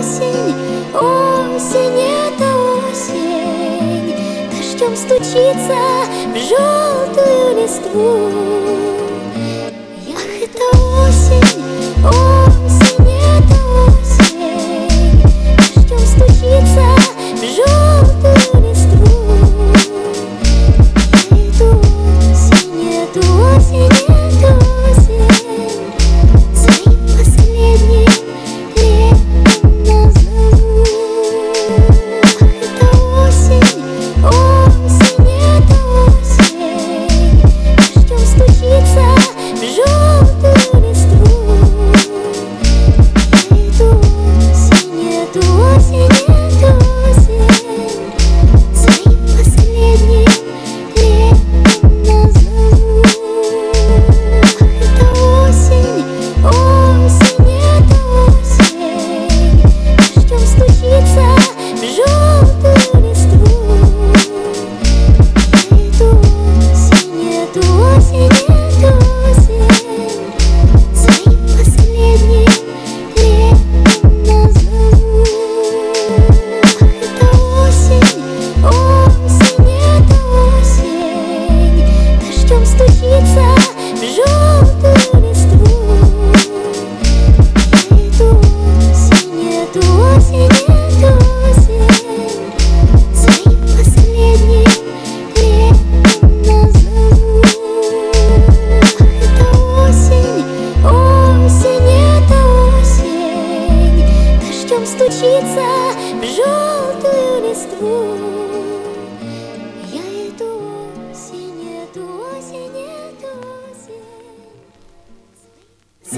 осень, осень, это осень, дождем стучится в желтую листву. Ах, это осень, осень, это осень, дождем стучится в желтую листву. Эту осень, эту осень, эту осень своим последним летом назову. Ах, это осень, осень, это осень, дождем стучится в желтую листву. Эту осень, эту осень, эту осень своим последним летом назову. Ах, это осень, осень, это осень, дождем стучится в желтую листву. Эту осень, эту осень своим последним летом назову. Ах, это осень, осень, это осень, дождем стучится в желтую листву. Эту осень, эту осень своим последним летом назову. Ах, это осень, осень, это осень, дождем стучится в желтую листву.